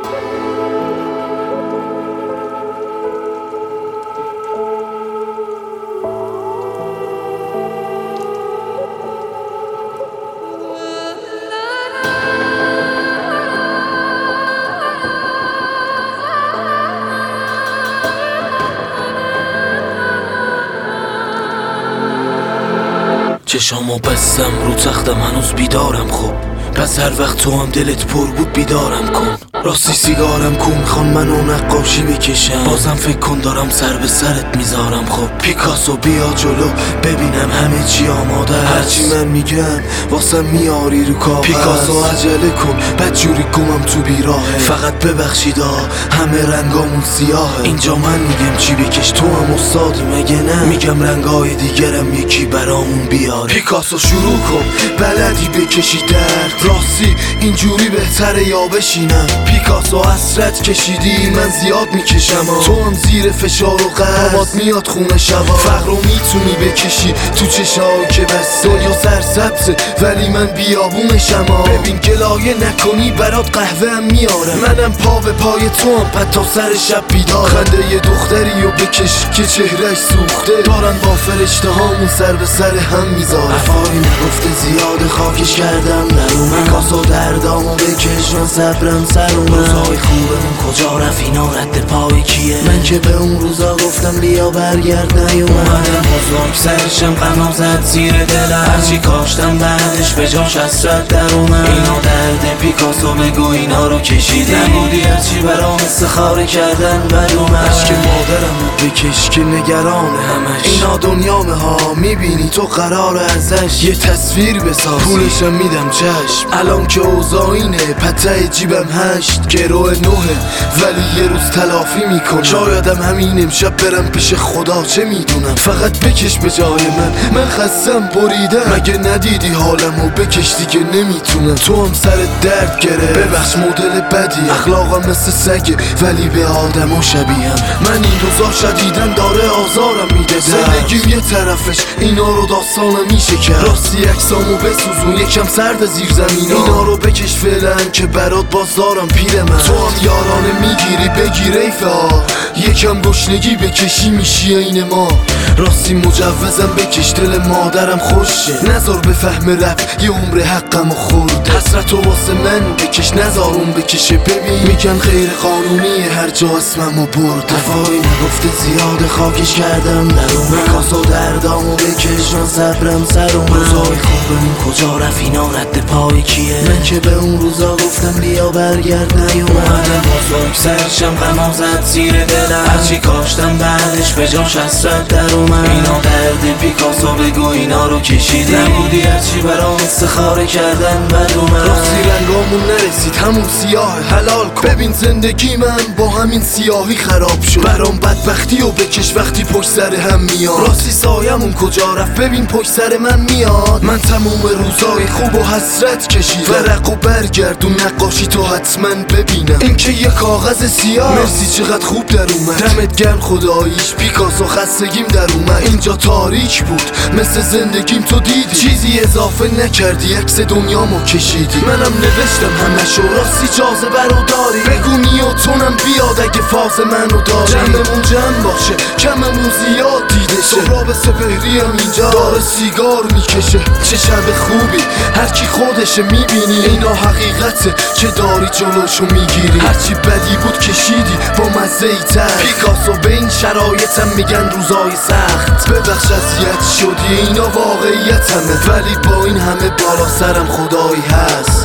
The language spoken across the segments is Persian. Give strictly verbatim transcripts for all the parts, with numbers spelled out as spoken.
چشامو بستم رو تختم هنوز بیدارم. خب پس هر وقت تو هم دلت پر بود بیدارم کن. راستی سیگارم کو میخوان منو نقاشی بکشم. بازم فکر کن دارم سر به سرت میذارم. خب پیکاسو بیا جلو ببینم همه چی آماده است. هرچی من میگم واسه میاری رو کاغذ. پیکاسو عجله کن بدجوری گمم تو بیراهه. فقط ببخشیدا همه رنگامون سیاهه. اینجا من میگم چی بکش تو هم استادی مگه نه؟ میگم رنگای دیگرم یکی برامون بیاره. پیکاسو شروع کن بلدی بکشی درد. راستی اینجوری بهتره یا بشینم؟ پیکاسو حسرت کشیدی من زیاد میکشم. تو هم زیر فشار و قربات میاد خونه شبا. فقر رو میتونی بکشی تو چشایی که بس دنیا سرسبزه ولی من بیابونشم. ببین گلایه نکنی برات قهوه هم میارم. منم پا به پای تو هم پد تا سر شب بیدارم. خنده یه دختری رو بکش که چهرش سوخته. دارن با فرشته هامون سر به سر هم میذارن. افایی نگفته زیاد خاکش کردم در اومد. پیکاسو دردامو بکش من صبرم سر اومد. روزای خوبمون کجا رفت اینا رد پای کیه؟ من که به اون روزا گفتم بیا برگرد نیومدم. بزرگ سرشم غمم زد زیر دلم. هرچی کاشتم بعدش به جاش حسرت در اومد. اینا درد پیکاسو بگو اینا رو کشیدی. نبودی هرچی برام استخاره کردن بد اومد. عشق مادرم رو بکش که نگران همش. اینا دنیامه ها میبینی تو قرار ازش یه تصویر بساز. پولشم میدم چشم الان که اوضاع اینه. پته جیبم هشت گروه نوه ولی یه روز تلافی میکنم. شایدم همین امشب برم پیش خدا چه میدونم. فقط بکش به جای من من خستم بریدم. مگه ندیدی حالمو بکش دیگه نمیتونم. تو هم سر درد گره ببخش مدل بدی. اخلاقم مثل سگه ولی به آدمو شبیهم. من این روزا شدیدن داره آزارم میده. زندگیم یه طرفش اینا رو داستانم میشه کرد. راستی اکسامو بسوزون یکم سرد زیر زمین. اینا رو بکش فعلا که برات باز دارم پیر من. تو هم یارانه میگیری بگیر ایفا. یکم گشنگی بکشی میشی این ما. راستی مجوزم بکش دل مادرم خوشه. نذار به فهم رفت یه عمر حقمو خورد. حسرتو واسه من بکش نذار اون بکشه. ببین میگن غیر قانونیه هر جا اسممو برد. دفاعی نگفته زیاد خاکش کردم در اومد. پیکاسو دردامو بکش من صبرم سر اومد. روزای خوبمون کجا رفت اینا رد پای کیه؟ من که به اون روزا گفتم بیا برگرد نیومدم. بزرگ سرشم غمم زد زیر دلم. هرچی کاشتم بعدش به جاش حسرت در اومد. اینا درد پیکاسو بگو اینا رو کشیدی. نبودی هرچی برام استخاره کردن بد اومد. راستی رنگامون نرسید همون سیاه حلال کن. ببین زندگی من با همین سیاهی خراب شد. برام بدبختی و بکش وقتی پشت سر هم میاد. راستی سایمون کجا رفت ببین پشت سر من میاد. من تموم روزای خوب و حسرت کشیدم. ورق و برگردون نقاشی تو حتما ببینم. این که یه کاغذ سیاه. مرسی چقدر خوب در اومد. دمت گرم خداییش پیکاسو خستگیم در اومد. اینجا تاریک بود مثل زندگیم تو دیدی. چیزی اضافه نکردی عکس دنیامو کشیدی. منم نوشتم همشو راستی جاذبه رو داری. بگو نیوتونم بیاد اگه فاز منو داری. جمعمون جمع باشه کممون زیاد دیده شه. سهراب سپهری هم اینجا داره سیگار میکشه. چه شب خوبی هرکی خودشه میبینی. اینا حقیقته که داری جلوشو میگیری. هرچی بدی بود کشیدی با مزه ای تر. پیکاسو به این شرایطم میگن روزای سخت. ببخش اذیت شدی اینا واقعیتمه. ولی با این همه بالا سرم خدایی هست.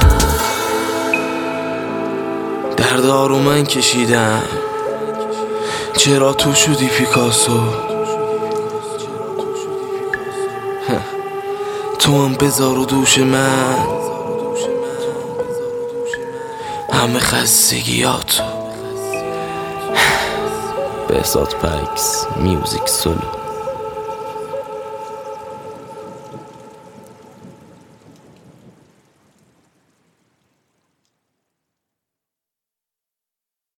دردارو من کشیدم چرا تو شدی پیکاسو؟ تو هم بذار و دوش من همه خستگیاتو. بهزاد پکس میوزیک سولو.